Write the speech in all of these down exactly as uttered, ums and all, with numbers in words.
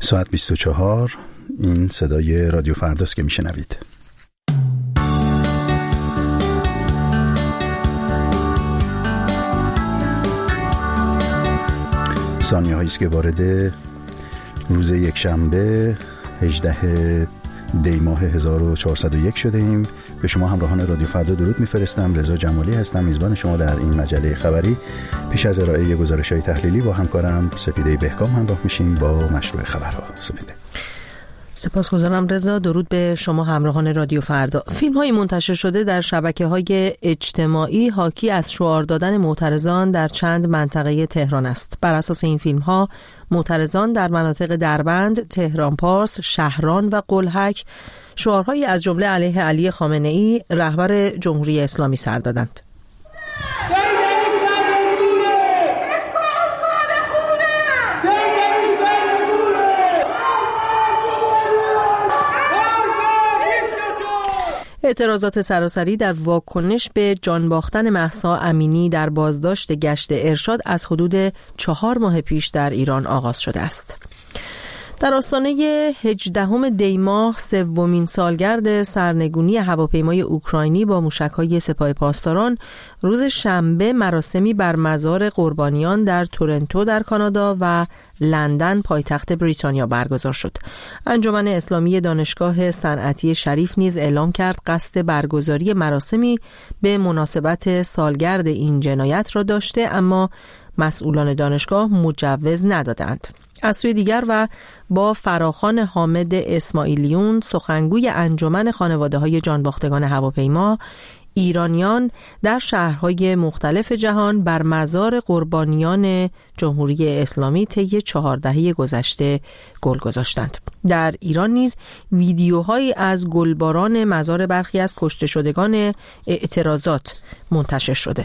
ساعت بیست و چهار، این صدای رادیو فرداست که میشنوید. ثانیه هایی است که وارد روز یک شنبه هجدهم دی ماه هزار و چهارصد و یک شده ایم. به شما همراهان رادیو فردا درود میفرستم. رضا جمالی هستم، میزبان شما در این مجله خبری. پیش از ارائه گزارش‌های تحلیلی با همکارم سپیده بهکام همراه میشیم با مشروع خبرها. سپیده. سپاسگزارم رضا. درود به شما همراهان رادیو فردا. فیلم‌های منتشر شده در شبکه‌های اجتماعی حاکی از شعار دادن معترضان در چند منطقه تهران است. بر اساس این فیلم‌ها معترضان در مناطق دربند، تهران پارس، شهران و قلهک شعارهایی از جمله علیه علی خامنه‌ای رهبر جمهوری اسلامی سر دادند. اعتراضات سراسری در واکنش به جان باختن مهسا امینی در بازداشت گشت ارشاد از حدود چهار ماه پیش در ایران آغاز شده است. در آستانه هجدهم دی ماه سومین سالگرد سرنگونی هواپیمای اوکراینی با موشک‌های سپاه پاسداران روز شنبه مراسمی بر مزار قربانیان در تورنتو در کانادا و لندن پایتخت بریتانیا برگزار شد. انجمن اسلامی دانشگاه صنعتی شریف نیز اعلام کرد قصد برگزاری مراسمی به مناسبت سالگرد این جنایت را داشته، اما مسئولان دانشگاه مجوز ندادند. از سوی دیگر و با فراخوان حامد اسماعیلیون سخنگوی انجمن خانواده‌های جانباختگان هواپیما، ایرانیان در شهرهای مختلف جهان بر مزار قربانیان جمهوری اسلامی طی چهار دهه گذشته گل گذاشتند. در ایران نیز ویدیوهایی از گلباران مزار برخی از کشته شدگان اعتراضات منتشر شده.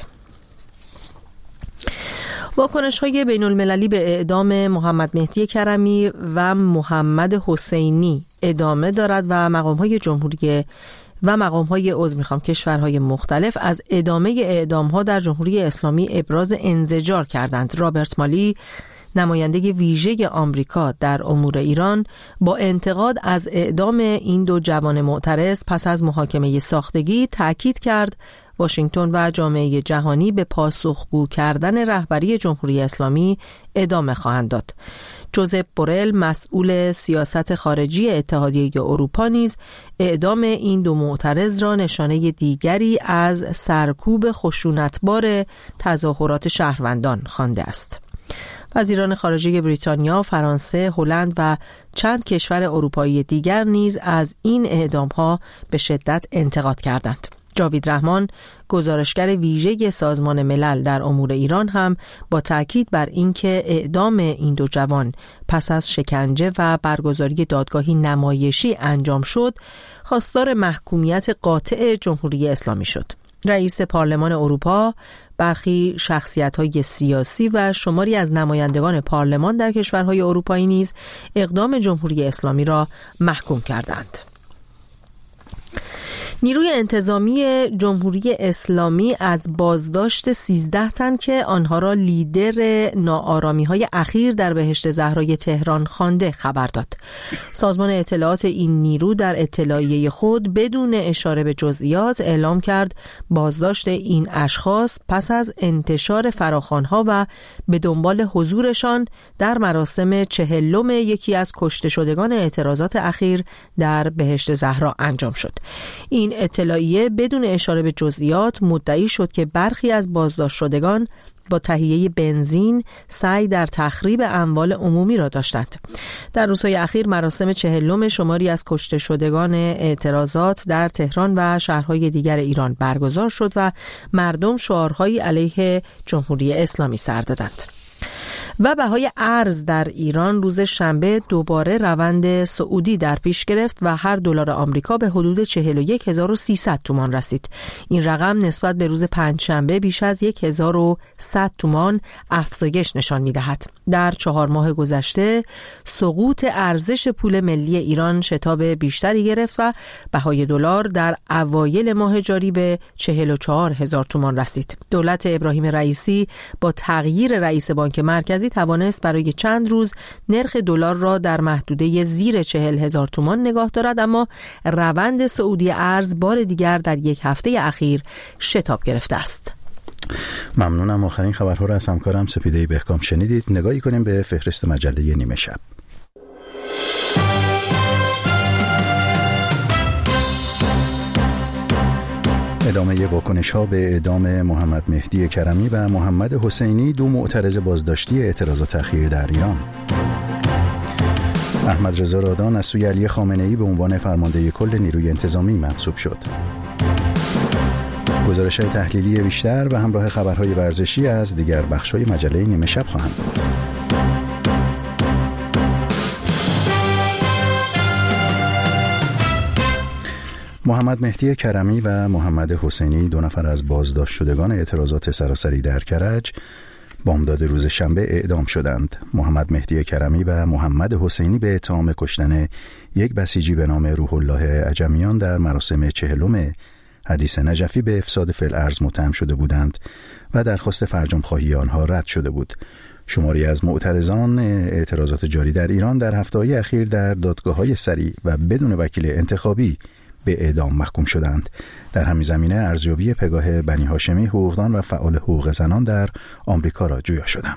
واکنش‌های بین‌المللی به اعدام محمد مهدی کرمی و محمد حسینی ادامه دارد و مقام‌های جمهوری و مقام‌های عضو می‌خوام کشورهای مختلف از ادامه اعدام‌ها در جمهوری اسلامی ابراز انزجار کردند. رابرت مالی، نماینده ویژه آمریکا در امور ایران، با انتقاد از اعدام این دو جوان معترض پس از محاکمه ساختگی تأکید کرد واشنگتن و جامعه جهانی به پاسخگو کردن رهبری جمهوری اسلامی ادامه خواهند داد. جوزپ بورل، مسئول سیاست خارجی اتحادیه اروپا، نیز اعدام این دو معترض را نشانه دیگری از سرکوب خشونتبار تظاهرات شهروندان خوانده است. وزیران خارجه بریتانیا، فرانسه، هلند و چند کشور اروپایی دیگر نیز از این اعدام‌ها به شدت انتقاد کردند. جاوید رحمان، گزارشگر ویژه سازمان ملل در امور ایران، هم با تاکید بر اینکه اعدام این دو جوان پس از شکنجه و برگزاری دادگاهی نمایشی انجام شد، خواستار محکومیت قاطع جمهوری اسلامی شد. رئیس پارلمان اروپا، برخی شخصیت‌های سیاسی و شماری از نمایندگان پارلمان در کشورهای اروپایی نیز اقدام جمهوری اسلامی را محکوم کردند. نیروی انتظامی جمهوری اسلامی از بازداشت سیزده تن که آنها را لیدر ناآرامی‌های اخیر در بهشت زهرای تهران خوانده خبر داد. سازمان اطلاعات این نیرو در اطلاعیه خود بدون اشاره به جزئیات اعلام کرد بازداشت این اشخاص پس از انتشار فراخوان‌ها و به دنبال حضورشان در مراسم چهلم یکی از کشته شدگان اعتراضات اخیر در بهشت زهرا انجام شد. این اطلاعیه بدون اشاره به جزئیات مدعی شد که برخی از بازداشت شدگان با تهیه بنزین سعی در تخریب اموال عمومی را داشتند. در روزهای اخیر مراسم چهلم شماری از کشته شدگان اعتراضات در تهران و شهرهای دیگر ایران برگزار شد و مردم شعارهایی علیه جمهوری اسلامی سر دادند. و بهای ارز در ایران روز شنبه دوباره روند صعودی در پیش گرفت و هر دلار آمریکا به حدود چهل و یک هزار و سیصد تومان رسید. این رقم نسبت به روز پنجشنبه بیش از یک هزار و صد تومان افزایش نشان می‌دهد. در چهار ماه گذشته سقوط ارزش پول ملی ایران شتاب بیشتری گرفت و بهای دلار در اوایل ماه جاری به چهل و چهار هزار تومان رسید. دولت ابراهیم رئیسی با تغییر رئیس بانک مرکزی مرکزی توانست برای چند روز نرخ دلار را در محدوده زیر چهل هزار تومان نگاه دارد، اما روند صعودی ارز بار دیگر در یک هفته اخیر شتاب گرفته است. ممنونم. آخرین خبرها را از همکارم سپیده بهکام شنیدید. نگاهی کنیم به فهرست مجله نیمه شب. ادامه واکنش‌ها به اعدام محمد مهدی کرمی و محمد حسینی، دو معترض بازداشتی اعتراضات اخیر در ایران. احمد رضا رادان از سوی علی خامنه‌ای به عنوان فرمانده کل نیروی انتظامی منصوب شد. گزارش‌های تحلیلی بیشتر و همراه خبرهای ورزشی از دیگر بخش‌های مجله نیمه شب خواهند بود. محمد مهدی کرمی و محمد حسینی، دو نفر از بازداشت شدگان اعتراضات سراسری در کرج، بامداد روز شنبه اعدام شدند. محمد مهدی کرمی و محمد حسینی به اتهام کشتن یک بسیجی به نام روح الله عجمیان در مراسم چهلم حدیث نجفی به افساد فی‌الارض متهم شده بودند و درخواست فرجام خواهی آنها رد شده بود. شماری از معترضان اعتراضات جاری در ایران در هفته‌های اخیر در دادگاه‌های سریع و بدون وکیل انتخابی به اعدام محکوم شدند. در همین زمینه ارزیابی پگاه بنی هاشمی، حقوقدان و فعال حقوق زنان در آمریکا را جویا شدم.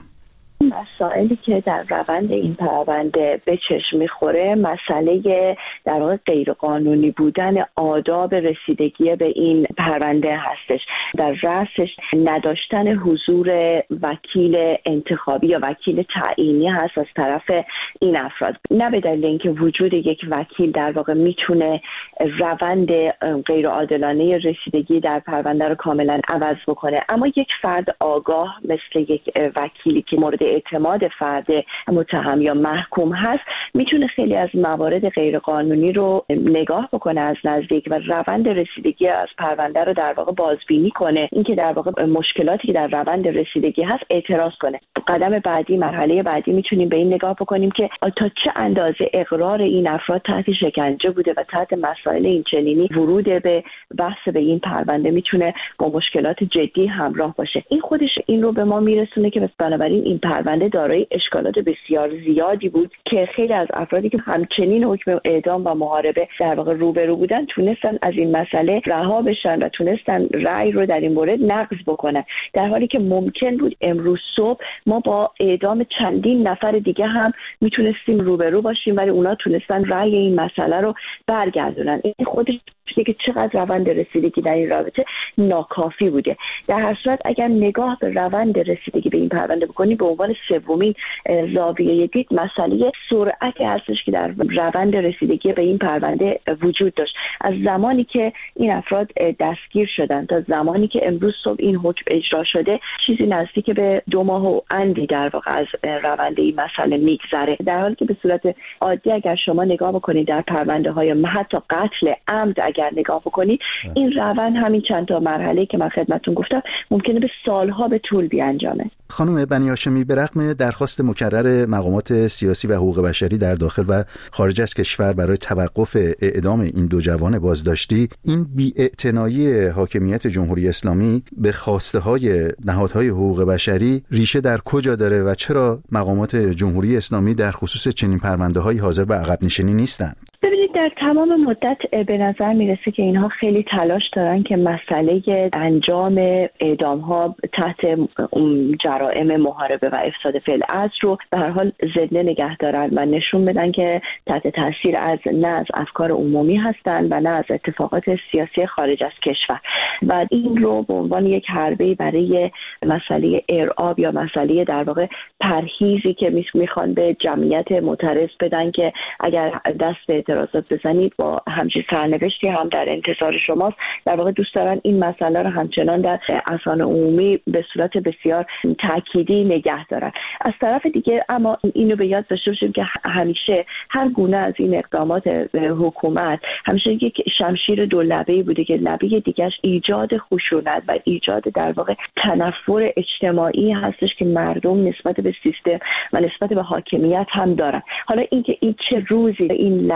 مسائلی که در روند این پرونده به چشم میخوره مسئله در واقع غیرقانونی بودن آداب رسیدگی به این پرونده هستش. در رأسش نداشتن حضور وکیل انتخابی یا وکیل تعیینی هست از طرف این افراد. نه به دلیل اینکه وجود یک وکیل در واقع میتونه روند غیرعادلانه رسیدگی در پرونده رو کاملا عوض بکنه، اما یک فرد آگاه مثل یک وکیلی که مورد اعتماد فرد متهم یا محکوم هست میتونه خیلی از موارد غیرقانونی رو نگاه بکنه از نزدیک و روند رسیدگی از پرونده رو در واقع بازبینی کنه. اینکه در واقع مشکلاتی که در روند رسیدگی هست اعتراض کنه. قدم بعدی، مرحله بعدی میتونیم به این نگاه بکنیم که تا چه اندازه اقرار این افراد تحت شکنجه بوده و تحت مسائل این چنینی ورود به بحث به این پرونده میتونه با مشکلات جدی همراه باشه. این خودش این رو به ما میرسونه که بنابراین این پرونده دارای اشکالات بسیار زیادی بود که خیلی از افرادی که همچنین حکم اعدام و محاربه در واقع روبرو بودن تونستن از این مسئله رها بشن و تونستن رأی رو در این مورد نقض بکنن، در حالی که ممکن بود امروز صبح ما با اعدام چندین نفر دیگه هم میتونستیم روبرو باشیم ولی اونا تونستن رأی این مسئله رو برگردونن. این خودش که چقدر روند رسیدگی در این رابطه ناکافی بوده. در هر صورت اگر نگاه به روند رسیدگی به این پرونده بکنی به عنوان سومین زاویه دید مسئله سرعتی هستش که در روند رسیدگی به این پرونده وجود داشت. از زمانی که این افراد دستگیر شدن تا زمانی که امروز صبح این حکم اجرا شده چیزی نزدیک به دو ماه و اندی در واقع از روند این مسئله میگذره، در حالی که به صورت عادی اگر شما نگاه بکنید در پرونده های حتی قتل عمد اگر نگاه بکنید این روند همین چند تا مرحله که من خدمتتون گفتم ممکنه به سالها به طول بیانجامه. خانم بنی هاشمی، به رغم درخواست مکرر مقامات سیاسی و حقوق بشری در داخل و خارج از کشور برای توقف اعدام این دو جوان بازداشتی، این بی‌اعتنایی حاکمیت جمهوری اسلامی به خواسته های نهادهای حقوق بشری ریشه در کجا داره و چرا مقامات جمهوری اسلامی در خصوص چنین پرونده‌هایی حاضر به عقب نشینی نیستند؟ ببینید در تمام مدت به نظر میرسه که اینها خیلی تلاش دارن که مسئله انجام اعدام ها تحت جرائم محاربه و افساد فی‌الارض رو به هر حال زنده نگه دارن و نشون بدن که تحت تاثیر از نه از افکار عمومی هستن و نه از اتفاقات سیاسی خارج از کشور و این رو به عنوان یک حربه برای مسئله ارعاب یا مسئله در واقع پرهیزی که میخوان به جمعیت معترض بدن که اگر دست به اعتراضات بزنید با همچین سرنوشتی هم در انتظار شماست. در واقع دوست دارن این مسئله رو همچنان در اذهان عمومی به صورت بسیار تأکیدی نگه دارن. از طرف دیگه اما اینو به یاد داشته باشیم که همیشه هر گونه از این اقدامات حکومت همیشه یک شمشیر دو لبه‌ای بوده که لبه دیگه‌اش ایجاد خشونت و ایجاد در واقع تنفر اجتماعی هستش که مردم نسبت به سیستم و نسبت به حاکمیت هم دارن. حالا اینکه این چه روزی این لبه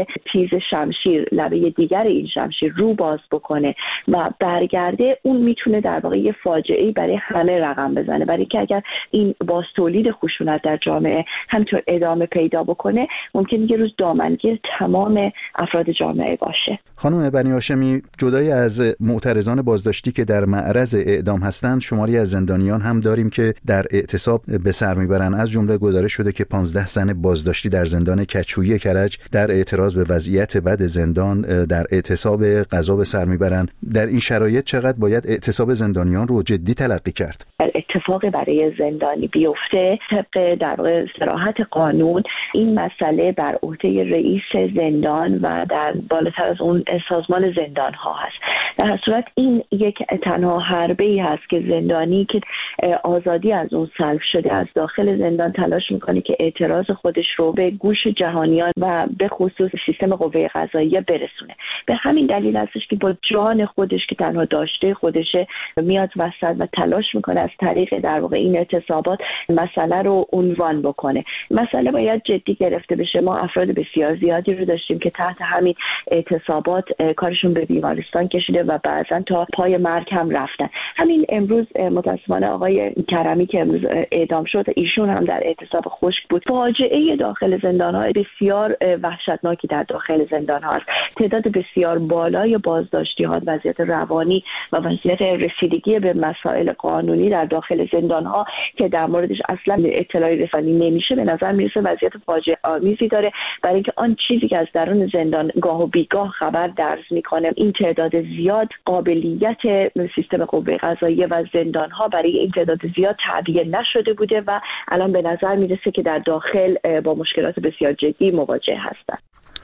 تیز شمشیر لبه دیگر این شمشیر رو باز بکنه و برگرده، اون میتونه در واقع یه فاجعه‌ای برای همه رقم بزنه. برای که اگر این باز تولید خشونت در جامعه همینطور ادامه پیدا بکنه، ممکنه یه روز دامنگیر تمام افراد جامعه باشه. خانم بنی هاشمی، جدای از معترضان بازداشتی که در معرض اعدام هستند، شماری از زندانیان هم داریم که در اعتصاب به سر میبرن. از جمله گزارش شده که پانزده زن بازداشتی در زندان کچویی کرج در اعتراض به وضعیت بد زندان در اعتصاب غذا به سر میبرن. در این شرایط چقدر باید اعتصاب زندانیان رو جدی تلقی کرد؟ اتفاقی برای زندانی بیفته، طبق در واقع صراحت قانون این مسئله بر عهده رئیس زندان و در بالاتر از اون سازمان زندان ها هست. در هر صورت این یک تنها حربه‌ای هست که زندانی که آزادی از اون سلب شده از داخل زندان تلاش میکنه که اعتراض خودش رو به گوش جهانیان و به خصوص سیستم قوه قضاییه برسونه. به همین دلیل هستش که با جان خودش که تنها داشته خودشه میاد وسط و تلاش میکنه از طریق در واقع این اعتصابات مسئله رو عنوان بکنه. مسئله باید جدی گرفته بشه. ما افراد بسیار زیادی رو داشتیم که تحت همین اعتصابات کارشون به بیمارستان کشیده و بعضا تا پای مرگ هم رفتن. همین امروز متاسفانه آقای کرمی که امروز اعدام شد، ایشون هم در اعتصاب خشک بود. فاجعه داخل زندان‌ها بسیار وحشتناکی در داخل زندان‌ها است. تعداد بسیار بالای بازداشتی‌ها، وضعیت روانی و وضعیت رسیدگی به مسائل قانونی در داخل زندان‌ها که در موردش اصلا اطلاعی رسانی نمیشه، به نظر میرسه وضعیت فاجعه آمیزی داره. برای اینکه آن چیزی که از درون زندان گاه و بیگاه خبر درز میکنه، این تعداد زیاد قابلیت سیستم قوه قضاییه و زندان‌ها برای این تعداد زیاد تعبیه نشده بوده و الان به نظر میرسه که در داخل با مشکلات بسیار جدی مواجه هستند.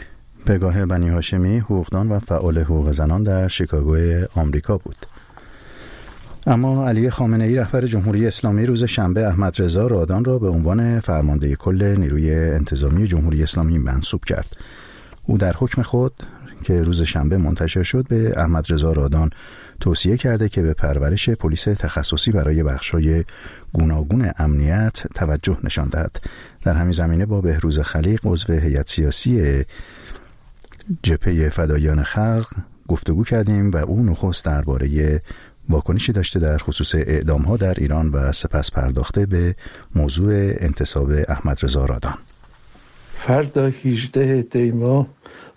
پگاه بنی هاشمی، حقوقدان و فعال حقوق زنان در شیکاگو آمریکا بود. اما علی خامنه‌ای رهبر جمهوری اسلامی روز شنبه احمد رضا رادان را به عنوان فرمانده کل نیروی انتظامی جمهوری اسلامی منصوب کرد. او در حکم خود که روز شنبه منتشر شد به احمد رضا رادان توصیه کرده که به پرورش پلیس تخصصی برای بخش‌های گوناگون امنیت توجه نشان دهد. در همین زمینه با بهروز خلیق، عضو هیئت سیاسی جبهه فداییان خلق گفتگو کردیم و او نخست درباره واکنشی داشته در خصوص اعدام‌ها در ایران و سپس پرداخته به موضوع انتصاب احمد رضا رادان. فردا هجدهم دی ماه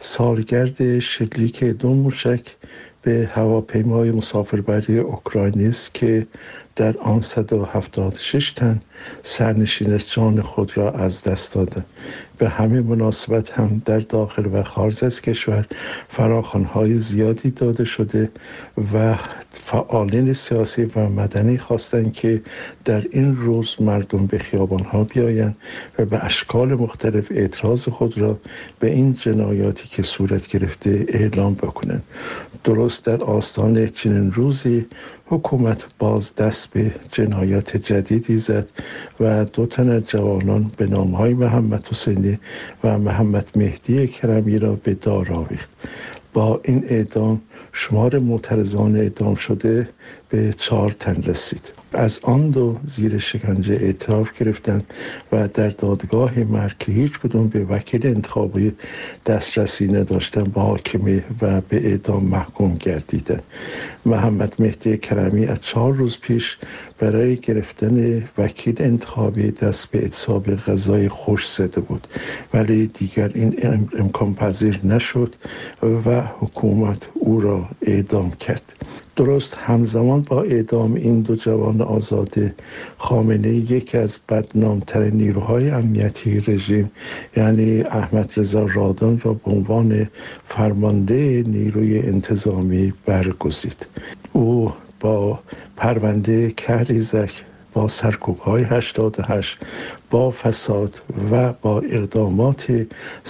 سالگرد شلیک دو موشک به هواپیمای مسافربری اوکراینی است که در آن صد و هفتاد و شش تن سرنشین جان خود را از دست دادند. به همین مناسبت هم در داخل و خارج از کشور فراخوان‌های زیادی داده شده و فعالین سیاسی و مدنی خواستند که در این روز مردم به خیابان‌ها بیایند و به اشکال مختلف اعتراض خود را به این جنایاتی که صورت گرفته اعلام بکنند. درست در آستان چنین روزی حکومت باز دست به جنایات جدیدی زد و دو تن از جوانان به نام‌های محمد حسینی و محمد مهدی کرمی را به دار آویخت. با این اعدام شمار معترضان اعدام شده به چهار تن رسید. از آن دو زیر شکنجه اعتراف گرفتند و در دادگاه مرگ که هیچ کدوم به وکیل انتخابی دسترسی نداشتند با حاکمه و به اعدام محکوم گردیدند. محمد مهدی کرمی از چهار روز پیش برای گرفتن وکیل انتخابی دست به اعتصاب غذای خوش زده بود، ولی دیگر این امکان پذیر نشد و حکومت او را اعدام کرد. درست همزمان با اعدام این دو جوان آزاده، خامنه‌ای یکی از بدنام‌ترین نیروهای امنیتی رژیم یعنی احمد رضا رادان را به عنوان فرمانده نیروی انتظامی برگزید. او با پرونده کهریزک، با سرکوب‌های هشتاد و هشت، با فساد و با اقدامات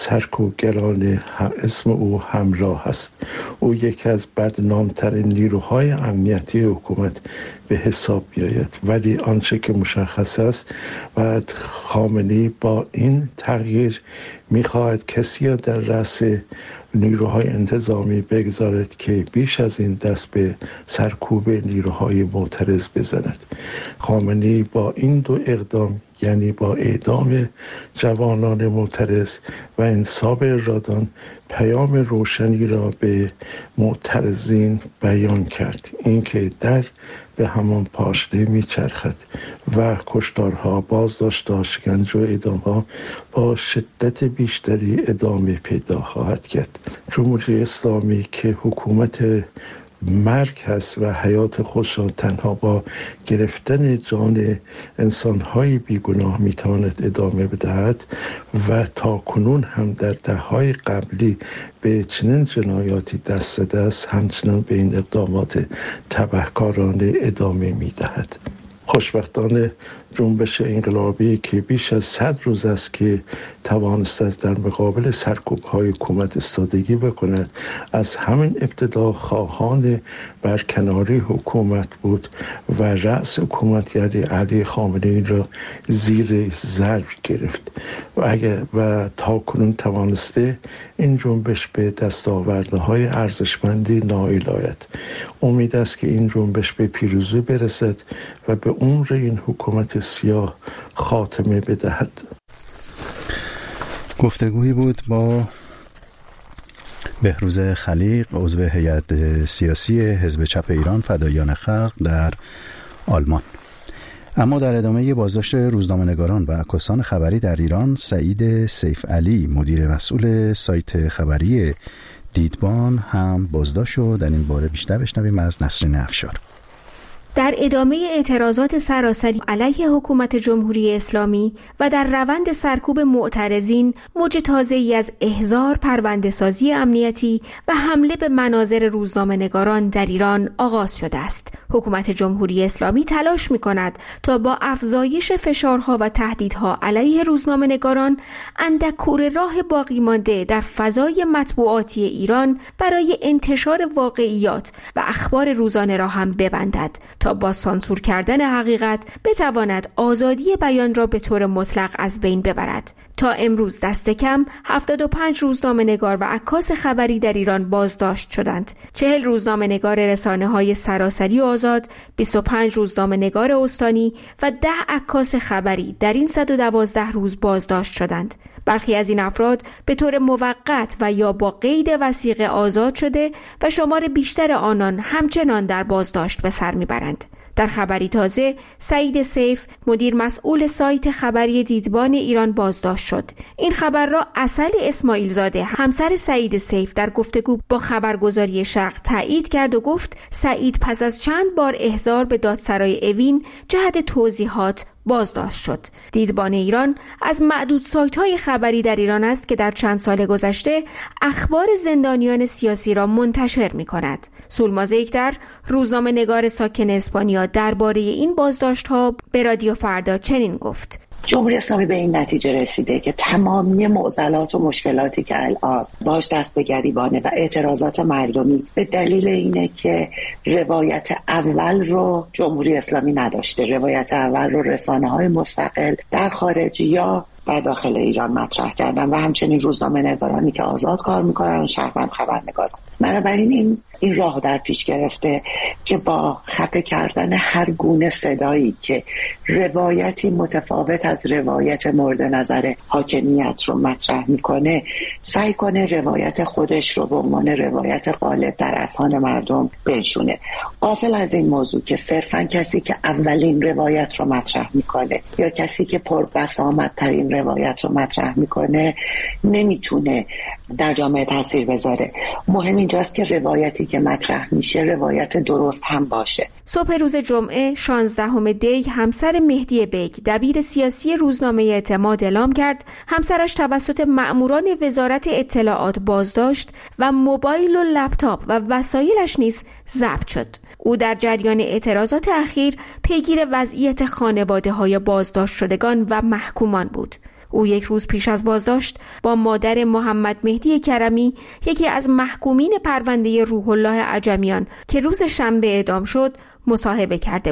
سرکوبگران اسم او همراه است. او یکی از بدنام‌ترین نیروهای امنیتی حکومت به حساب بیاید، ولی آنچه که مشخص است و خامنه‌ای با این تغییر می‌خواهد کسی را در رأس نیروهای انتظامی بگذارد که بیش از این دست به سرکوب نیروهای معترض بزند. خامنه‌ای با این دو اقدام یعنی با اعدام جوانان معترض و انصاب رادان پیام روشنی را به معترضین بیان کرد، اینکه در به همان پاشنه میچرخد و کشتارها، بازداشت‌ها، شکنجه و اعدام‌ها با شدت بیشتری ادامه پیدا خواهد کرد. جمهوری اسلامی که حکومت مرگ هست و حیات خودش را تنها با گرفتن جان انسان‌های بیگناه میتواند ادامه بدهد و تا کنون هم در دهه‌های قبلی به چنین جنایاتی دست زده است، همچنان به این اقدامات تبهکارانه ادامه میدهد. خوشبختانه جنبش انقلابی که بیش از صد روز است که توانسته است در مقابل سرکوب‌های حکومت ایستادگی بکند، از همین ابتدا خواهان برکناری حکومت بود و رأس حکومت یعنی علی خامنه‌ای را زیر ضرب گرفت و اگر و تا کنون توانسته این جنبش به دستاوردهای ارزشمندی نائل آید. امید است که این جنبش به پیروزی برسد و به عمر این حکومت سیاه خاتمه بدهد. گفتگویی بود با بهروز خلیق، عضو هیئت سیاسی حزب چپ ایران فداییان خلق در آلمان. اما در ادامه بازداشت روزنامه‌نگاران و عکاسان خبری در ایران، سعید سیف علی مدیر مسئول سایت خبری دیدبان هم بازداشت شد. در این باره بیشتر بشنویم از نسرین افشار. در ادامه اعتراضات سراسری علیه حکومت جمهوری اسلامی و در روند سرکوب معترضین، موج تازه‌ای از احضار، پرونده‌سازی امنیتی و حمله به مناظر روزنامه‌نگاران در ایران آغاز شده است. حکومت جمهوری اسلامی تلاش می‌کند تا با افزایش فشارها و تهدیدها علیه روزنامه‌نگاران اندک کوره راه باقی مانده در فضای مطبوعاتی ایران برای انتشار واقعیات و اخبار روزانه را هم ببندد تا با سانسور کردن حقیقت بتواند آزادی بیان را به طور مطلق از بین ببرد. تا امروز دست کم هفتاد و پنج روزنامه‌نگار و عکاس خبری در ایران بازداشت شدند. چهل روزنامه‌نگار رسانه‌های سراسری و آزاد، بیست و پنج روزنامه‌نگار استانی و ده عکاس خبری در این صد و دوازده روز بازداشت شدند. برخی از این افراد به طور موقت و یا با قید وثیقه آزاد شده و شمار بیشتر آنان همچنان در بازداشت به سر میبرند. در خبری تازه، سعید سیف مدیر مسئول سایت خبری دیدبان ایران بازداشت شد. این خبر را عسل اسماعیل زاده، همسر سعید سیف، در گفتگو با خبرگزاری شرق تایید کرد و گفت سعید پس از چند بار احضار به دادسرای اوین جهت توضیحات بازداشت شد. دیدبان ایران از معدود سایت‌های خبری در ایران است که در چند سال گذشته اخبار زندانیان سیاسی را منتشر می‌کند. سولما زیکدر، روزنامه‌نگار ساکن اسپانیا، درباره این بازداشت‌ها به رادیو فردا چنین گفت: جمهوری اسلامی به این نتیجه رسیده که تمامی معضلات و مشکلاتی که الان باش دست به گریبانه و اعتراضات مردمی به دلیل اینه که روایت اول رو جمهوری اسلامی نداشته. روایت اول رو رسانه‌های مستقل در خارج یا در داخل ایران مطرح کردن و همچنین روزنامه‌نگارانی که آزاد کار میکنن و شهروند خبرنگاران. بنابراین این این راه در پیش گرفته که با خفه کردن هر گونه صدایی که روایتی متفاوت از روایت مورد نظر حاکمیت رو مطرح میکنه، سعی کنه روایت خودش رو به عنوان روایت غالب در اذهان مردم بنشونه. غافل از این موضوع که صرفاً کسی که اولین روایت رو مطرح میکنه یا کسی که پربسامدترین روایت رو مطرح میکنه نمیتونه در جامعه تاثیر بذاره. مهم اینجاست که روایتی که مطرح میشه روایت درست هم باشه. صبح روز جمعه شانزدهم دی همسر مهدی بیگ، دبیر سیاسی روزنامه اعتماد، اعلام کرد همسرش توسط مأموران وزارت اطلاعات بازداشت و موبایل و لپتاپ و وسایلش نیز ضبط شد. او در جریان اعتراضات اخیر پیگیر وضعیت خانواده‌های بازداشت شدگان و محکومان بود. او یک روز پیش از بازداشت با مادر محمد مهدی کرمی، یکی از محکومین پرونده روح الله عجمیان که روز شنبه اعدام شد، مصاحبه کرده بود.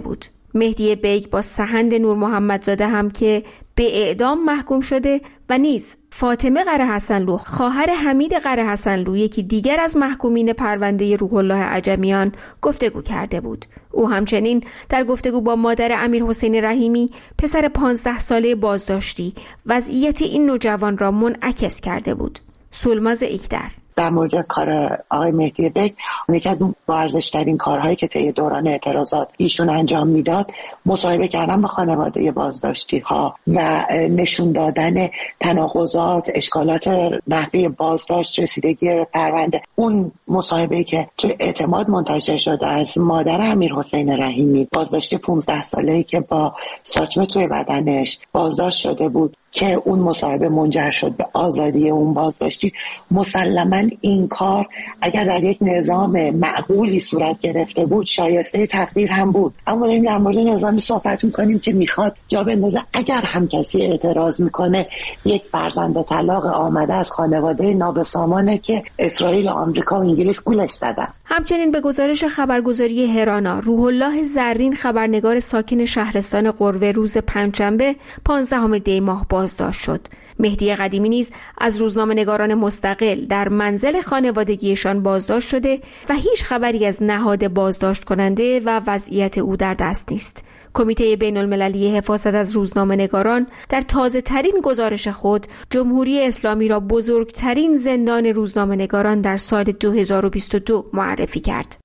مهدی بیگ با سحند نور محمدزاده هم که به اعدام محکوم شده و نیز فاطمه قره حسنلو خواهر حمید قره حسنلو یکی دیگر از محکومین پرونده روح الله عجمیان گفتگو کرده بود. او همچنین در گفتگو با مادر امیرحسین رحیمی پسر پانزده ساله بازداشتی وضعیت این نوجوان را منعکس کرده بود. سولماز ایکدر در مورد کار آقای مهدی بیگ، یکی از ارزش‌ترین کارهایی که طی دوران اعتراضات ایشون انجام میداد مصاحبه کردن با خانواده بازداشتی ها و نشون دادن تناقضات، اشکالات نحوه بازداشت، رسیدگی پرونده. اون مصاحبه‌ای که توی اعتماد منتشر شد از مادر امیرحسین رحیمی، بازداشتی پانزده ساله‌ای که با ساچمه توی بدنش بازداشت شده بود که اون مصاحبه منجر شد به آزادی اون بازداشتی، مسلماً این کار اگر در یک نظام معقولی صورت گرفته بود شایسته تقدیر هم بود. اما داریم در مورد نظامی صحبت میکنیم که میخواد جا بندازه اگر هم کسی اعتراض میکنه یک فرزند طلاق آمده از خانواده نابسامانه که اسرائیل و آمریکا و انگلیس گولش زدن. همچنین به گزارش خبرگزاری هرانا، روح الله زرین خبرنگار ساکن شهرستان قروه روز پنجشنبه پانزدهم دی ماه بازداشت شد. مهدی قدیمی نیز از روزنامه‌نگاران مستقل در منزل خانوادگیشان بازداشت شده و هیچ خبری از نهاد بازداشت کننده و وضعیت او در دست نیست. کمیته بین المللی حفاظت از روزنامه‌نگاران در تازه ترین گزارش خود جمهوری اسلامی را بزرگترین زندان روزنامه‌نگاران در سال دو هزار و بیست و دو معرفی کرد.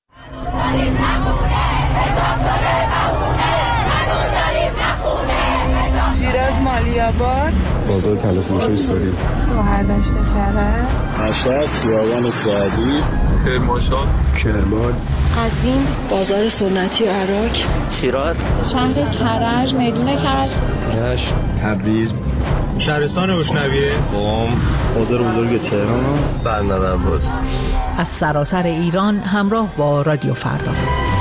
شیراز مالی‌آباد، بازار تلفروشی ساری، شهرداشت کرد، مشهد، خیابان سعدی، کرمانشاه، کرمان، قزوین، بازار سنتی عراق، شیراز، شهر کرج، میدون کرج، رشت، تبریز، شهرستان روشنویه، قم، بازار بزرگ تهران، بندر عباس. از سراسر ایران همراه با رادیو فردا.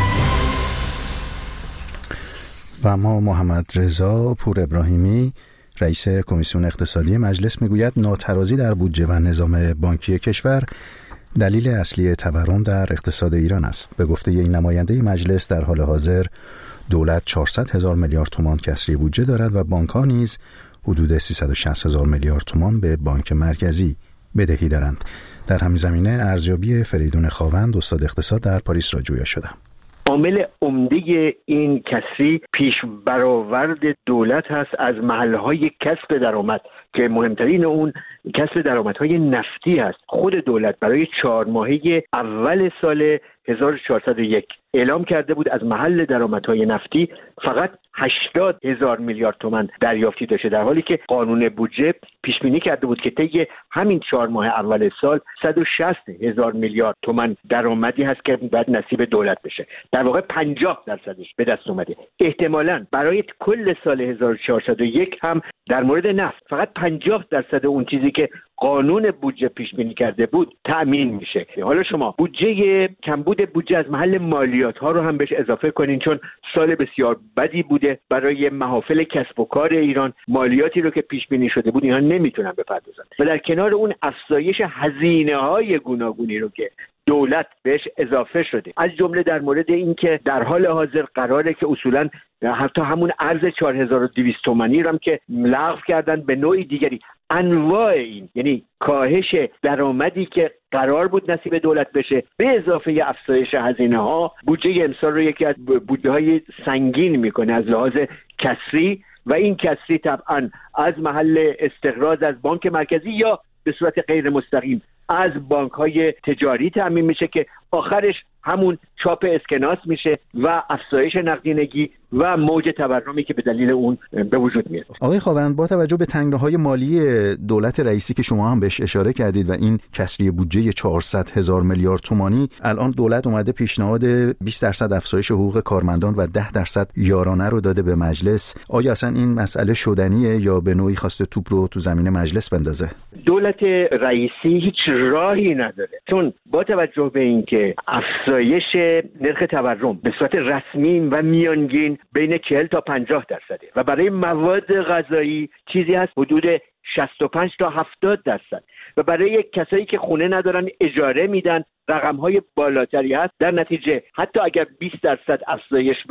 و ما محمد رضا پور ابراهیمی رئیس کمیسیون اقتصادی مجلس میگوید ناترازی در بودجه و نظام بانکی کشور دلیل اصلی تورم در اقتصاد ایران است. به گفته این نماینده مجلس در حال حاضر دولت چهارصد هزار میلیارد تومان کسری بودجه دارد و بانک‌ها نیز حدود سیصد و شصت هزار میلیارد تومان به بانک مرکزی بدهی دارند. در همین زمینه ارزیابی فریدون خاوند استاد اقتصاد در پاریس را جویا شدم. عامل عمده این کسری پیش برآورد دولت هست از محلهای کسب درآمد که مهمترین اون کسب درآمدهای نفتی هست. خود دولت برای چهار ماهه اول سال هزار و چهارصد و یک اعلام کرده بود از محل درآمدهای نفتی فقط هشتاد هزار میلیارد تومان دریافتی داشته، در حالی که قانون بودجه پیش بینی کرده بود که طی همین چهار ماه اول سال صد و شصت هزار میلیارد تومان درآمدی هست که باید نصیب دولت بشه. در واقع پنجاه درصدش به دست اومده. احتمالاً برای کل سال هزار و چهارصد و یک هم در مورد نفت فقط پنجاه درصد اون چیزی که قانون بودجه پیش بینی کرده بود تأمین میشه. حالا شما بودجه کمبود بودجه از محل مالیات ها رو هم بهش اضافه کنین، چون سال بسیار بدی بوده برای محافل کسب و کار ایران. مالیاتی رو که پیش بینی شده بود اینها نمیتونن بپردازن و در کنار اون افزایش هزینه های گوناگونی رو که دولت بهش اضافه شده، از جمله در مورد این که در حال حاضر قراره که اصولاً حتی همون ارز چهار هزار و دویست تومانی رو هم که لغو کردن به نوعی دیگری، انواع این یعنی کاهش درآمدی که قرار بود نصیب دولت بشه به اضافه افزایش هزینه ها بودجه امسال رو یکی از بودجه های سنگین میکنه از لحاظ کسری، و این کسری طبعا از محل استقراض از بانک مرکزی یا به صورت غیر مستقیم از بانک های تجاری تامین میشه که آخرش همون چاپ اسکناس میشه و افزایش نقدینگی و موج تورمی که به دلیل اون به وجود میاد. آقای خاوند، با توجه به تنگناهای مالی دولت رئیسی که شما هم بهش اشاره کردید و این کسری بودجه چهارصد هزار میلیارد تومانی، الان دولت اومده پیشنهاد بیست درصد افزایش حقوق کارمندان و ده درصد یارانه رو داده به مجلس. آیا اصلا این مسئله شدنیه یا به نوعی خواسته توپ رو تو زمین مجلس بندازه؟ دولت رئیسی هیچ راهی نداره، چون با توجه به اینکه افزایش نرخ تورم به صورت رسمی و میانگین بین چهل تا پنجاه درصده و برای مواد غذایی چیزی هست حدود شصت و پنج تا هفتاد درصد و برای کسایی که خونه ندارن اجاره میدن رقم‌های بالاتری هست. در نتیجه حتی اگر بیست درصد افزایش بده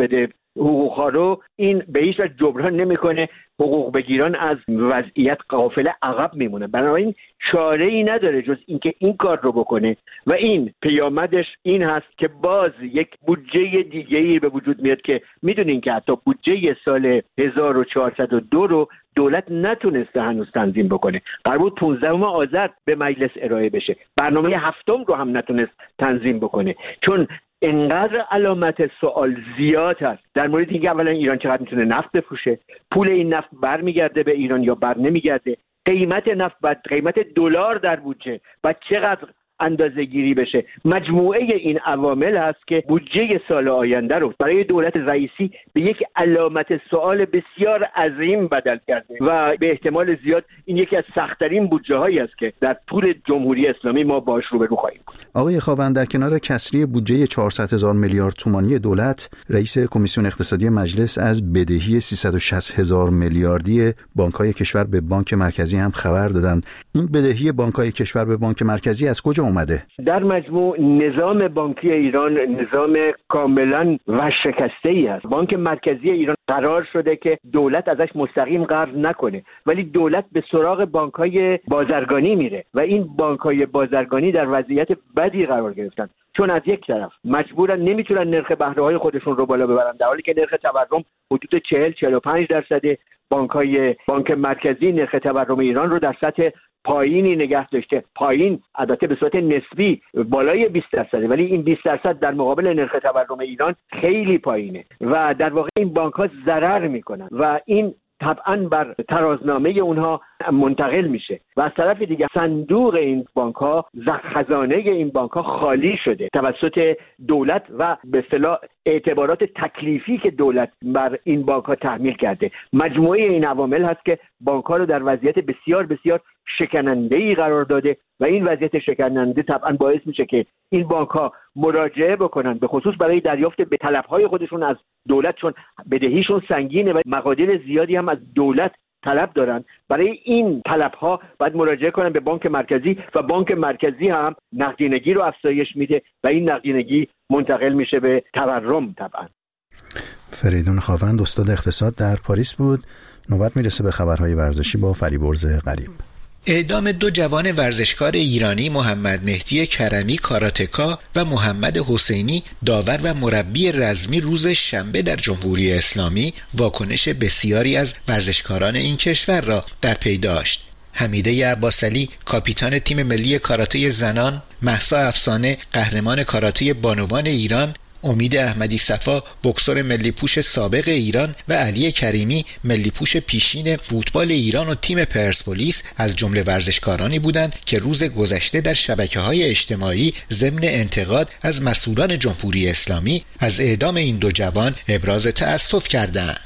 حقوق‌ها رو این به هیچ وجه جبران نمی‌کنه. حقوق بگیران از وضعیت قافله عقب میمونه. بنابراین چاره‌ای نداره جز اینکه این کار رو بکنه و این پیامدش این هست که باز یک بودجه دیگه‌ای به وجود میاد که میدونین که حتی بودجه سال هزار و چهارصد و دو رو دولت نتونسته هنوز تنظیم بکنه. قرار بود پانزدهم آذر به مجلس ارائه بشه. برنامه هفتم رو هم نتونست تنظیم بکنه چون انقدر علامت سوال زیاد هست در مورد اینکه اولا ایران چقدر میتونه نفت بفروشه، پول این نفت برمیگرده به ایران یا بر نمیگرده، قیمت نفت و قیمت دلار در بودجه و چقدر اندازه گیری بشه. مجموعه این عوامل هست که بودجه سال آینده رو برای دولت رئیسی به یک علامت سوال بسیار عظیم بدل کرده و به احتمال زیاد این یکی از سخت‌ترین بودجه‌هایی است که در طول جمهوری اسلامی ما باهاش روبرو خواهیم بود. آقای خاوند، در کنار کسری بودجه چهارصد هزار میلیارد تومانی دولت، رئیس کمیسیون اقتصادی مجلس از بدهی سیصد و شصت هزار میلیاردی بانک‌های کشور به بانک مرکزی هم خبر دادند. این بدهی بانک‌های کشور به بانک مرکزی از کجا اومده؟ در مجموع نظام بانکی ایران نظام کاملا ورشکسته‌ای است. بانک مرکزی ایران قرار شده که دولت ازش مستقیم قرض نکنه، ولی دولت به سراغ بانک‌های بازرگانی میره و این بانک‌های بازرگانی در وضعیت بدی قرار گرفتن، چون از یک طرف مجبورن نمیتونن نرخ بهره‌های خودشون رو بالا ببرن در حالی که نرخ تورم حدود چهل چهل و پنج درصد. بانک‌های بانک مرکزی نرخ تورم ایران رو در سطح پایینی نگه داشته، پایین البته به صورت نسبی بالای بیست درصد، ولی این بیست درصد در مقابل نرخ تورم ایران خیلی پایینه و در واقع این بانک‌ها ضرر میکنن و این طبعاً بر ترازنامه اونها منتقل میشه و از طرف دیگه صندوق این بانک‌ها، خزانه این بانک‌ها خالی شده توسط دولت و به اصطلاح اعتبارات تکلیفی که دولت بر این بانک‌ها تحمیل کرده. مجموعه این عوامل هست که بانک‌ها رو در وضعیت بسیار بسیار شکننده‌ای قرار داده و این وضعیت شکننده طبعاً باعث میشه که این بانک‌ها مراجعه بکنن، به خصوص برای دریافت به طلب‌های خودشون از دولت، چون بدهیشون سنگینه و مقادیر زیادی هم از دولت طلب دارن. برای این طلب‌ها باید مراجعه کنن به بانک مرکزی و بانک مرکزی هم نقدینگی رو افزایش میده و این نقدینگی منتقل میشه به تورم. طبعاً فریدون خاوند، استاد اقتصاد در پاریس بود. نوبت میرسه به خبرهای ورزشی با فریبرز غریب. اعدام دو جوان ورزشکار ایرانی، محمد مهدی کرمی کاراتکا و محمد حسینی داور و مربی رزمی، روز شنبه در جمهوری اسلامی واکنش بسیاری از ورزشکاران این کشور را در پی داشت. حمیده عباسعلی کاپیتان تیم ملی کاراته زنان، مهسا افسانه قهرمان کاراته بانوان ایران، امید احمدی صفا بوکسور ملی پوش سابق ایران و علی کریمی ملی پوش پیشین فوتبال ایران و تیم پرسپولیس از جمله ورزشکارانی بودند که روز گذشته در شبکه‌های اجتماعی ضمن انتقاد از مسئولان جمهوری اسلامی از اعدام این دو جوان ابراز تأسف کردند.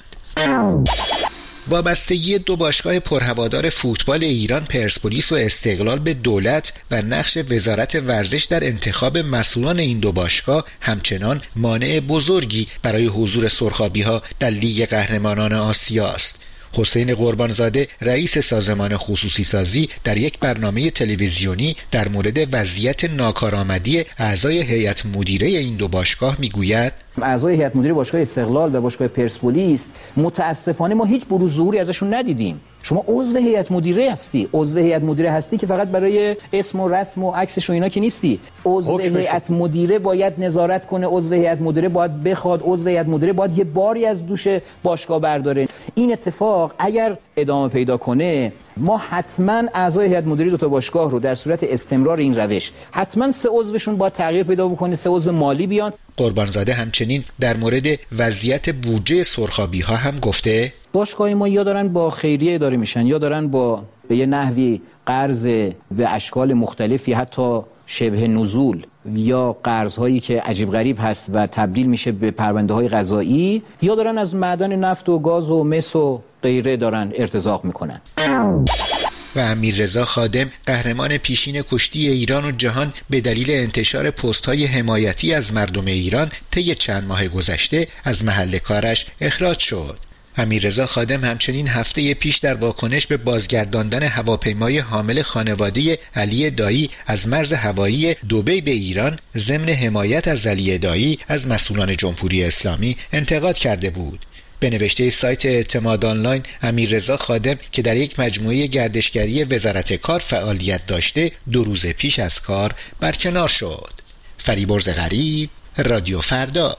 وابستگی دو باشگاه پرهوادار فوتبال ایران پرسپولیس و استقلال به دولت و نقش وزارت ورزش در انتخاب مسئولان این دو باشگاه همچنان مانع بزرگی برای حضور سرخابی‌ها در لیگ قهرمانان آسیا است. حسین قربانزاده رئیس سازمان خصوصی سازی در یک برنامه تلویزیونی در مورد وضعیت ناکارآمدی اعضای هیئت مدیره این دو باشگاه میگوید: اعضای هیئت مدیره باشگاه استقلال و باشگاه پرسپولیس متاسفانه ما هیچ بروز ظهوری ازشون ندیدیم. شما عضو هیئت مدیره هستی، عضو هیئت مدیره هستی که فقط برای اسم و رسم و عکسش و اینا که نیستی. عضو هیئت مدیره باید نظارت کنه، عضو هیئت مدیره باید بخواد، عضو هیئت مدیره باید یه باری از دوش باشگاه برداره. این اتفاق اگر ادامه پیدا کنه، ما حتما اعضای هیئت مدیره دو تا باشگاه رو در صورت استمرار این روش حتما سه عضوشون باید تغییر پیدا بکنه، سه عضو مالی بیان. قربانزاده همچنین در مورد وضعیت بودجه سرخابی‌ها هم گفته: باشگاه ما یا دارن با خیریه اداره میشن یا دارن با به یه نحوی قرض به اشکال مختلفی، حتی شبه نزول یا قرض‌هایی که عجیب غریب هست و تبدیل میشه به پرونده‌های قضایی، یا دارن از معدن نفت و گاز و مس و غیره دارن ارتزاق میکنن. و امیررضا خادم قهرمان پیشین کشتی ایران و جهان به دلیل انتشار پست‌های حمایتی از مردم ایران طی چند ماه گذشته از محل کارش اخراج شد. امیررضا خادم همچنین هفته پیش در واکنش به بازگرداندن هواپیمای حامل خانواده علی دایی از مرز هوایی دبی به ایران ضمن حمایت از علی دایی از مسئولان جمهوری اسلامی انتقاد کرده بود. به نوشته سایت اعتماد آنلاین، امیررضا خادم که در یک مجموعه گردشگری وزارت کار فعالیت داشته دو روز پیش از کار برکنار شد. فریبرز غریب، رادیو فردا.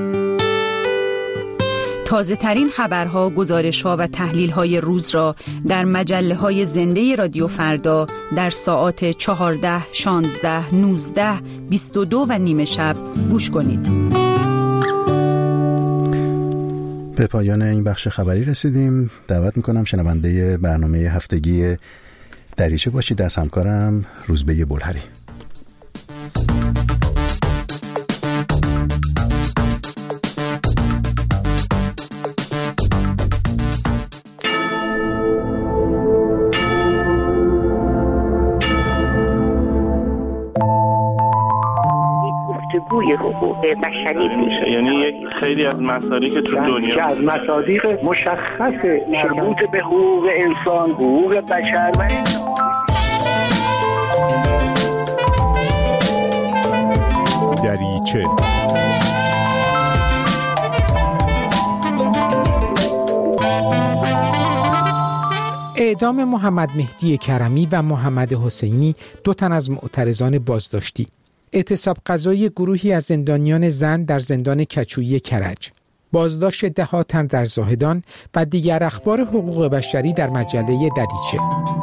تازه ترین خبرها، گزارش‌ها و تحلیل‌های روز را در مجله‌های زنده رادیو فردا در ساعات چهارده، شانزده، نوزده، بیست و دو و نیمه شب گوش کنید. به پایان این بخش خبری رسیدیم. دعوت میکنم شنونده برنامه هفتگی دریچه باشید از همکارم روزبه بلهری. گفتگوی حقوق بشری میشه، یعنی یک خیلی از مسائلی که تو دنیا که از مصادیق مشخص مربوط به حقوق انسان، حقوق بشر و دریچه. اعدام محمد مهدی کرمی و محمد حسینی، دو تن از معترضان بازداشتی. اعتصاب قضایی گروهی از زندانیان زن در زندان کچویی کرج. بازداشت ده ها تن در زاهدان و دیگر اخبار حقوق بشری در مجله دریچه.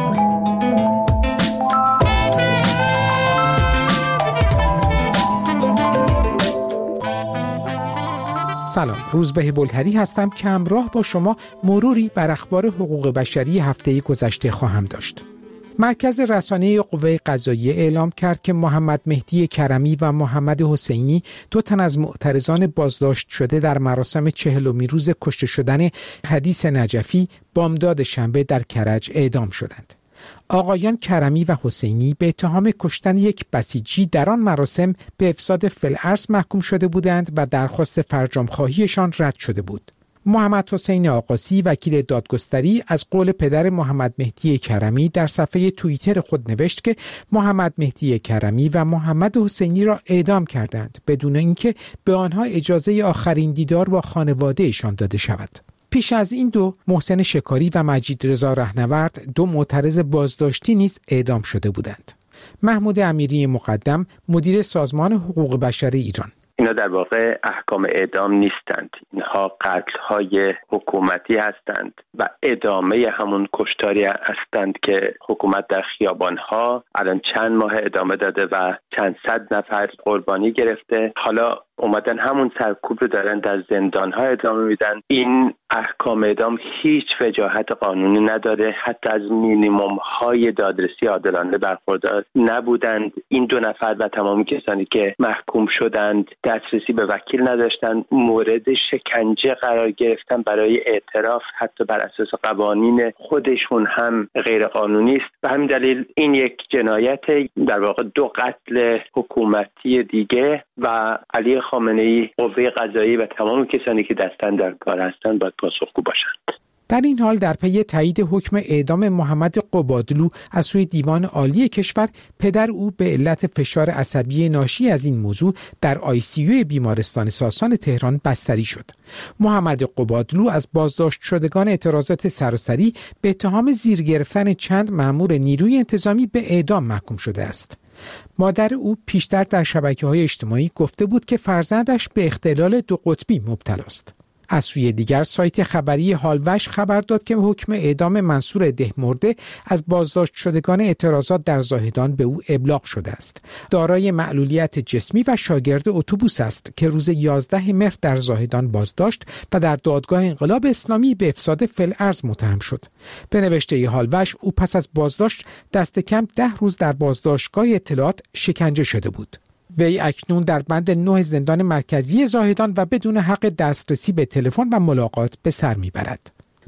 سلام، روزبه بلهری هستم که همراه با شما مروری بر اخبار حقوق بشری هفته گذشته خواهم داشت. مرکز رسانه قوه قضاییه اعلام کرد که محمد مهدی کرمی و محمد حسینی، دو تن از معترضان بازداشت شده در مراسم چهلمین روز کشته شدن حدیث نجفی، بامداد شنبه در کرج اعدام شدند. آقایان کرمی و حسینی به اتهام کشتن یک بسیجی در آن مراسم به افساد فی‌الارض محکوم شده بودند و درخواست فرجام‌خواهیشان رد شده بود. محمد حسین آقاسی، وکیل دادگستری، از قول پدر محمد مهدی کرمی در صفحه توییتر خود نوشت که محمد مهدی کرمی و محمد حسینی را اعدام کردند بدون اینکه به آنها اجازه آخرین دیدار با خانواده‌شان داده شود. پیش از این دو، محسن شکاری و مجید رضا رهنورد، دو معترض بازداشتی نیز اعدام شده بودند. محمود امیری مقدم، مدیر سازمان حقوق بشر ایران: اینا در واقع احکام اعدام نیستند، اینها قتل‌های حکومتی هستند و ادامه همون کشتاری هستند که حکومت در خیابان‌ها الان چند ماه ادامه داده و چند صد نفر قربانی گرفته. حالا اومدن همون سرکوب رو دارن در زندان‌ها ادامه میدن. این احکام اعدام هیچ وجاهت قانونی نداره، حتی از مینیمم‌های دادرسی عادلانه برخوردار نبودند. این دو نفر و تمامی کسانی که محکوم شدند دسترسی به وکیل نداشتند، مورد شکنجه قرار گرفتن برای اعتراف، حتی بر اساس قوانین خودشون هم غیر قانونی است. و همین دلیل این یک جنایت، در واقع دو قتل حکومتی دیگه و علی خامنه‌ای، قوه قضاییه و تمام کسانی که دستن در کار هستند باید پاسخگو باشند. در این حال در پی تایید حکم اعدام محمد قبادلو از سوی دیوان عالی کشور، پدر او به علت فشار عصبی ناشی از این موضوع در آی سی یو بیمارستان ساسان تهران بستری شد. محمد قبادلو از بازداشت شدگان اعتراضات سراسری به اتهام زیر گرفتن چند مأمور نیروی انتظامی به اعدام محکوم شده است. مادر او پیشتر در شبکه‌های اجتماعی گفته بود که فرزندش به اختلال دو قطبی مبتلا است. از سوی دیگر، سایت خبری حالوش خبر داد که حکم اعدام منصور دهمرده از بازداشت شدگان اعتراضات در زاهدان به او ابلاغ شده است. دارای معلولیت جسمی و شاگرد اتوبوس است که روز یازده مهر در زاهدان بازداشت و در دادگاه انقلاب اسلامی به افساد فی‌الارض متهم شد. به نوشته حالوش، او پس از بازداشت دست کم ده روز در بازداشتگاه اطلاعات شکنجه شده بود. وی اکنون در بند نه زندان مرکزی زاهدان و بدون حق دسترسی به تلفن و ملاقات به سر میبرد.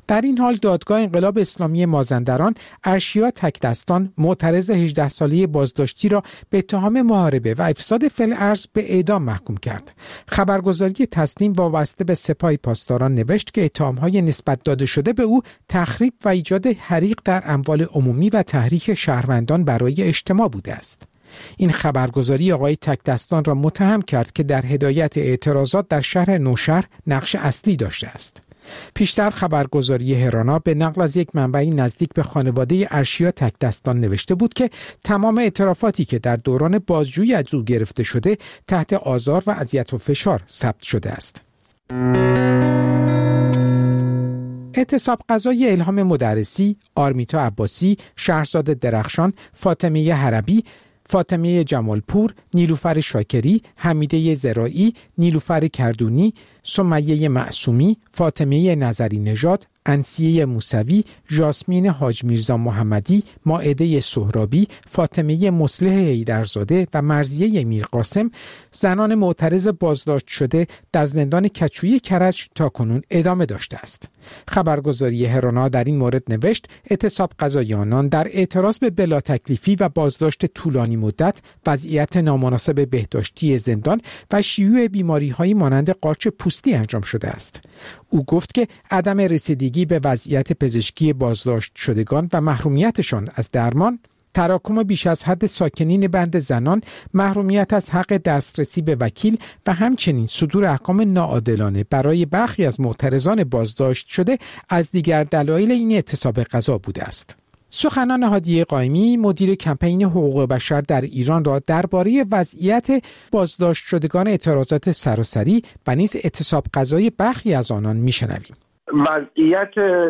در این حال دادگاه انقلاب اسلامی مازندران ارشیا تکدستان معترض هجده ساله بازداشتی را به اتهام محاربه و افساد فی‌الارض به اعدام محکوم کرد. خبرگزاری تسنیم وابسته به سپاه پاسداران نوشت که اتهام‌های نسبت داده شده به او تخریب و ایجاد حریق در اموال عمومی و تحریک شهروندان برای اجتماع بوده است. این خبرگزاری آقای تکدستان را متهم کرد که در هدایت اعتراضات در شهر نوشهر نقش اصلی داشته است. پیشتر خبرگزاری هرانا به نقل از یک منبعی نزدیک به خانواده ارشیا تکدستان نوشته بود که تمام اعترافاتی که در دوران بازجویی از او گرفته شده تحت آزار و اذیت و فشار ثبت شده است. اعتصاب قضای الهام مدرسی، آرمیتا عباسی، شهرزاد درخشان، فاطمه حربی، فاطمه جمالپور، نیلوفر شاکری، حمیده زراعی، نیلوفر کردونی، سمیه معصومی، فاطمه نظری نژاد، انسیه موسوی، ژاسمین حاج میرزا محمدی، مائده سهرابی، فاطمه مصلح حیدرزاده و مرضیه میرقاسم زنان معترض بازداشت شده در زندان کچویی کرج تاکنون ادامه داشته است. خبرگزاری هرانا در این مورد نوشت اعتصاب قضای آنان در اعتراض به بلا تکلیفی و بازداشت طولانی مدت، وضعیت نامناسب بهداشتی زندان و شیوع بیماری‌های مانند قارچ پوستی انجام شده است. او گفت که عدم رسیدگی به وضعیت پزشکی بازداشت شدگان و محرومیتشان از درمان، تراکم بیش از حد ساکنین بند زنان، محرومیت از حق دسترسی به وکیل و همچنین صدور احکام ناعادلانه برای برخی از معترضان بازداشت شده از دیگر دلایل این اعتصاب قضا بوده است. سخنان هادیه قائمی مدیر کمپین حقوق بشر در ایران را درباره وضعیت بازداشت شدگان اعتراضات سراسری و نیز اعتصاب قضای برخی از آنان میشنویم. وضعیت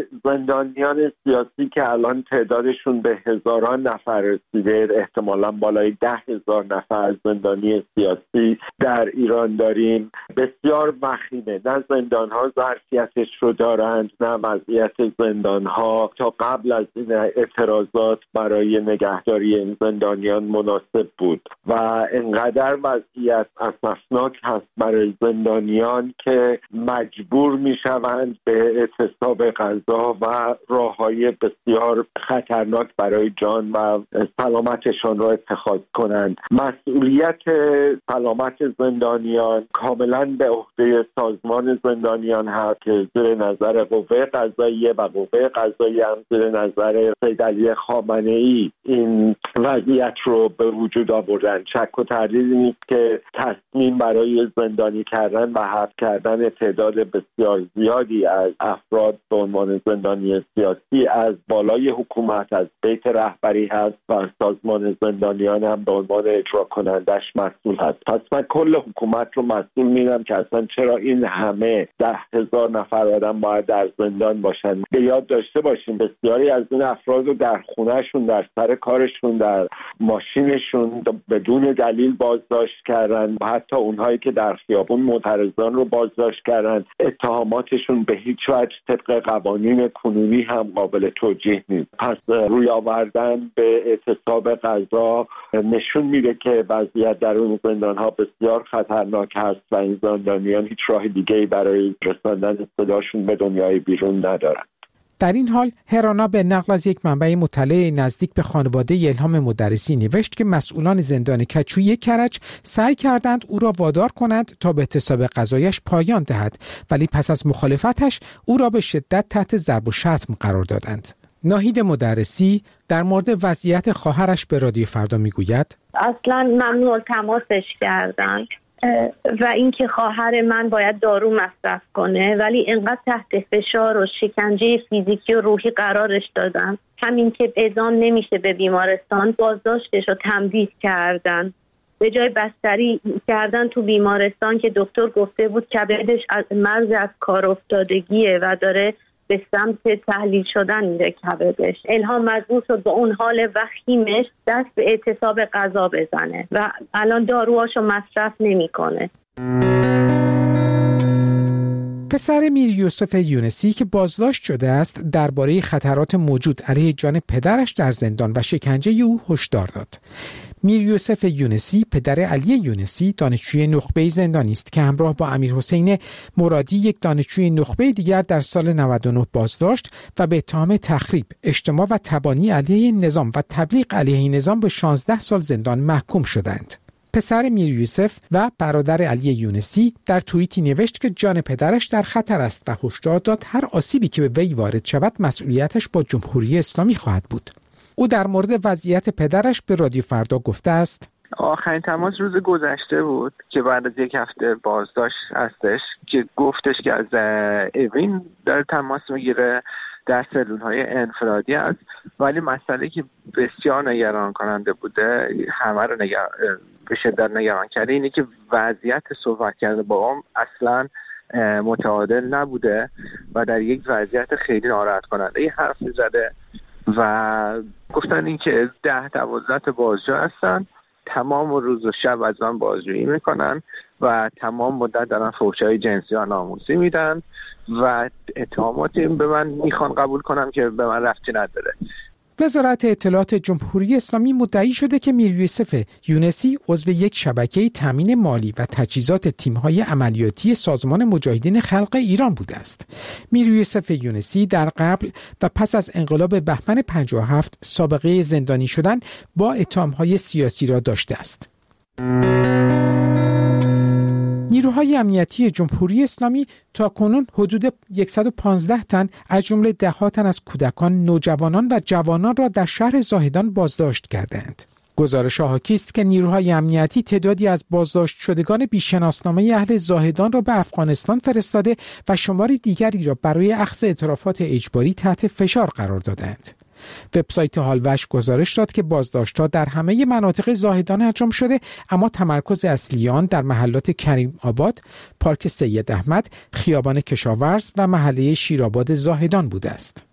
زندانیان سیاسی که الان تعدادشون به هزاران نفر رسیده، احتمالاً بالای ده هزار نفر زندانی سیاسی در ایران داریم، بسیار وخیمه. نه زندانها ظرفیتش رو دارند، نه وضعیت زندانها تا قبل از این اعتراضات برای نگهداری این زندانیان مناسب بود و انقدر وضعیت اسفناک هست برای زندانیان که مجبور میشوند به اعتصاب قضا و راههای بسیار خطرناک برای جان و سلامتشان را اتخاذ کنند. مسئولیت سلامت زندانیان کاملا به عهده سازمان زندانیان هست که زیر نظر قوه قضاییه و قوه قضاییه هم زیر نظر سید علی خامنه‌ای این وضعیت رو به وجود آوردن. شک و تردیدی نیست که تصمیم برای زندانی کردن و حبس کردن تعداد بسیار زیادی از افراد به عنوان زندانی سیاسی از بالای حکومت، از بیت رهبری هست و سازمان زندانیان هم به عنوان اجرا کنندش مسئول هست. پس من کل حکومت رو مسئول میدم که اصلا چرا این همه ده هزار نفر آدم باید در زندان باشن. به یاد داشته باشیم بسیاری از این افراد رو در خونهشون، در سر کارشون، در ماشینشون بدون دلیل بازداشت کردن و حتی اونهایی که در خیابون معترضان رو بازداشت کردن اتهاماتشون به هیچ وجه طبق قوانین کنونی هم قابل توجیه نیست. پس روی آوردن به اعتصاب قضا نشون میده که وضعیت در اون زندان‌ها بسیار خطرناک هست و این زندانیان هیچ راه دیگه‌ای برای رساندن صداشون به دنیای بیرون ندارن. در این حال هرانا به نقل از یک منبع مطلع نزدیک به خانواده الهام مدرسی نوشت که مسئولان زندان کچویی کرج سعی کردند او را وادار کنند تا به اعتصاب قضایش پایان دهد، ولی پس از مخالفتش او را به شدت تحت ضرب و شتم قرار دادند. ناهید مدرسی در مورد وضعیت خواهرش به رادیو فردا میگوید اصلا ممنوع تماسش کردند و اینکه خواهر من باید دارو مصرف کنه ولی اینقدر تحت فشار و شکنجه فیزیکی و روحی قرارش دادن، همین که اعدام نمیشه به بیمارستان بازداشتش رو تمدید کردن، به جای بستری کردن تو بیمارستان که دکتر گفته بود کبدش از مرز از کار افتادگیه و داره به سمت تحلیل شدن میره کبدش. الهام مجبور شد با اون حال وخیمش دست به اعتصاب غذا بزنه و الان داروهاشو مصرف نمیکنه. پسر میر یوسف یونسی که بازداشت شده است درباره خطرات موجود علیه جان پدرش در زندان و شکنجه او هشدار داد. میر یوسف یونسی پدر علی یونسی دانشجوی نخبه زندانی است که همراه با امیر حسین مرادی یک دانشجوی نخبه دیگر در سال نود و نه بازداشت و به اتهام تخریب، اجتماع و تبانی علیه نظام و تبلیغ علیه نظام به شانزده سال زندان محکوم شدند. پسر میر یوسف و برادر علی یونسی در توییتی نوشت که جان پدرش در خطر است و هشدار داد هر آسیبی که به وی وارد شود مسئولیتش با جمهوری اسلامی خواهد بود. او در مورد وضعیت پدرش به رادیو فردا گفته است: آخرین تماس روز گذشته بود که بعد از یک هفته بازداشت هستش که گفتش که از اوین داره تماس میگیره، در سلول‌های انفرادی است، ولی مسئله که بسیار نگران کننده بوده، همه رو نگران به شدت نگران کرده، اینه که وضعیت صحبت کرده با هم اصلا متعادل نبوده و در یک وضعیت خیلی ناراحت کننده ای حرف زده و گفتن این که ده دوازده بازجو هستن، تمام روز و شب از من بازجویی میکنن و تمام مدت دارن فحش‌های جنسی و ناموسی میدن و اتهاماتی به من میخوان قبول کنم که به من ربطی نداره. وزارت اطلاعات جمهوری اسلامی مدعی شده که میر یوسف یونسی عضو یک شبکه تامین مالی و تجهیزات تیم‌های عملیاتی سازمان مجاهدین خلق ایران بوده است. میر یوسف یونسی در قبل و پس از انقلاب بهمن پنجاه و هفت سابقه زندانی شدن با اتهام‌های سیاسی را داشته است. نیروهای امنیتی جمهوری اسلامی تاکنون حدود صد و پانزده تن از جمله ده ها تن از کودکان، نوجوانان و جوانان را در شهر زاهدان بازداشت کردند. گزارش حاکی است که نیروهای امنیتی تعدادی از بازداشت شدگان بی‌شناسنامه اهل زاهدان را به افغانستان فرستاده و شماری دیگری را برای اخذ اعترافات اجباری تحت فشار قرار دادند. وبسایت هالوش گزارش داد که بازداشت‌ها در همه مناطق زاهدان انجام شده، اما تمرکز اصلی آن در محلات کریم آباد، پارک سید احمد، خیابان کشاورز و محله شیرآباد زاهدان بوده است.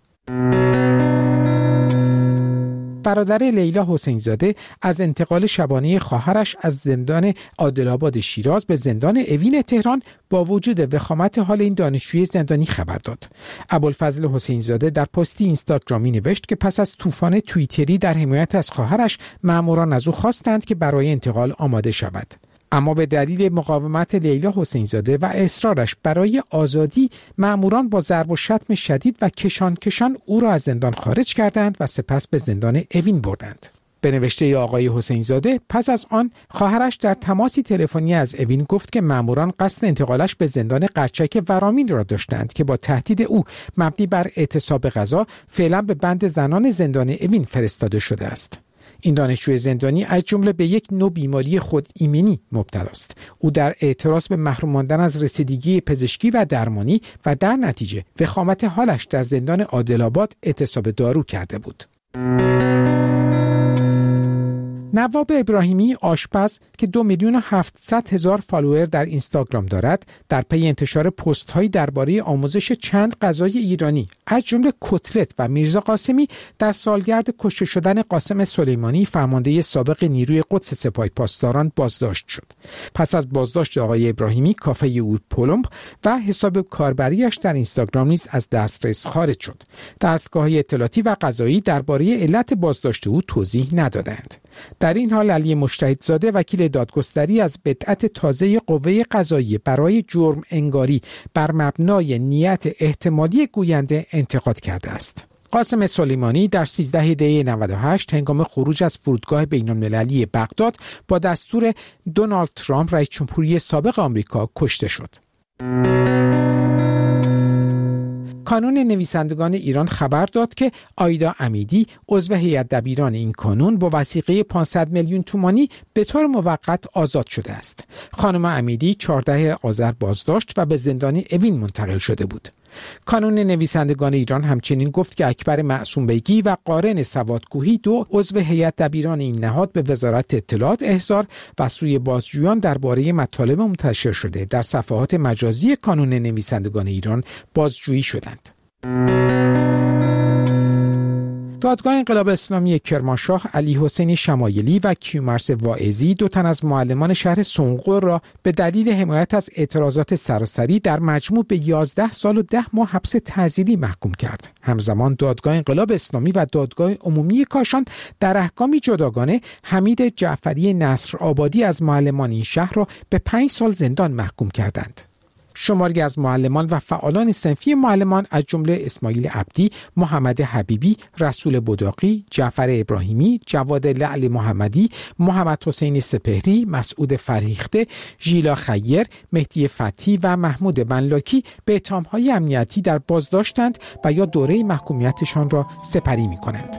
برادر لیلا حسین زاده از انتقال شبانه خواهرش از زندان عادل‌آباد شیراز به زندان اوین تهران با وجود وخامت حال این دانشجوی زندانی خبر داد. ابوالفضل حسین زاده در پستی اینستاگرامی نوشت که پس از طوفان توییتری در حمایت از خواهرش، ماموران از او خواستند که برای انتقال آماده شود. اما به دلیل مقاومت لیلا حسین زاده و اصرارش برای آزادی، مأموران با ضرب و شتم شدید و کشان کشان او را از زندان خارج کردند و سپس به زندان اوین بردند. به نوشته آقای حسین زاده، پس از آن خواهرش در تماسی تلفنی از اوین گفت که مأموران قصد انتقالش به زندان قرچک ورامین را داشتند که با تهدید او مبنی بر اعتصاب غذا فعلا به بند زنان زندان اوین فرستاده شده است. این دانشجوی زندانی از جمله به یک نوع بیماری خود ایمنی مبتلا است. او در اعتراض به محروم ماندن از رسیدگی پزشکی و درمانی و در نتیجه وخامت حالش در زندان عادل‌آباد اعتصاب دارو کرده بود. نواب ابراهیمی آشپز که دو میلیون و هفتصد هزار فالوور در اینستاگرام دارد، در پی انتشار پست هایی درباره آموزش چند غذای ایرانی از جمله کتلت و میرزا قاسمی در سالگرد کشته شدن قاسم سلیمانی فرمانده سابق نیروی قدس سپاه پاسداران بازداشت شد. پس از بازداشت آقای ابراهیمی، کافه او پولمب و حساب کاربریش در اینستاگرام نیز از دسترس خارج شد. دستگاه‌های اطلاعاتی و قضایی درباره علت بازداشت او توضیح ندادند. در این حال علی مجتهدزاده وکیل دادگستری از بدعت تازه قوه قضاییه برای جرم انگاری بر مبنای نیت احتمالی گوینده انتقاد کرده است. قاسم سلیمانی در سیزده دی نود و هشت هنگام خروج از فرودگاه بین‌المللی بغداد با دستور دونالد ترامپ رئیس جمهوری سابق آمریکا کشته شد. کانون نویسندگان ایران خبر داد که آیدا امیدی عضو هیئت دبیران این کانون با وثیقه پانصد میلیون تومانی به طور موقت آزاد شده است. خانم امیدی چهاردهم آذر بازداشت و به زندان اوین منتقل شده بود. کانون نویسندگان ایران همچنین گفت که اکبر معصوم بیگی و قارن سوادکوهی دو عضو هیئت دبیران این نهاد به وزارت اطلاعات احضار و سوی بازجویان درباره مطالب منتشر شده در صفحات مجازی کانون نویسندگان ایران بازجویی شدند. دادگاه انقلاب اسلامی کرمانشاه علی حسین شمایلی و کیومرث واعظی دو تن از معلمان شهر سنقر را به دلیل حمایت از اعتراضات سراسری در مجموع به یازده سال و ده ماه حبس تعزیری محکوم کرد. همزمان دادگاه انقلاب اسلامی و دادگاه عمومی کاشان در احکامی جداگانه حمید جعفری نصر آبادی از معلمان این شهر را به پنج سال زندان محکوم کردند. شماری از معلمان و فعالان صنفی معلمان از جمله اسماعیل عبدی، محمد حبیبی، رسول بداقی، جعفر ابراهیمی، جواد لعل محمدی، محمد حسین سپهری، مسعود فریخته، ژیلا خیر، مهدی فتحی و محمود ملاکی به اتهام‌های امنیتی در بازداشتند و یا دوره محکومیتشان را سپری می‌کنند.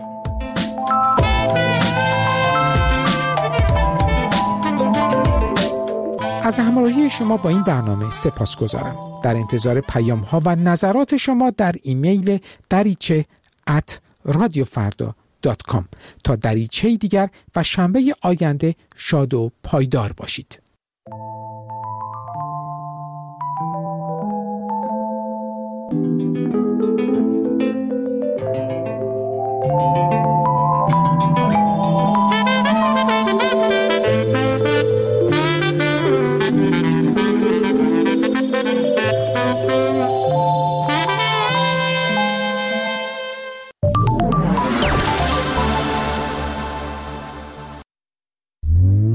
از همراهی شما با این برنامه سپاسگزارم. در انتظار پیام ها و نظرات شما در ایمیل دریچه ات رادیو فردا دات کام. تا دریچه دیگر و شنبه آینده شاد و پایدار باشید.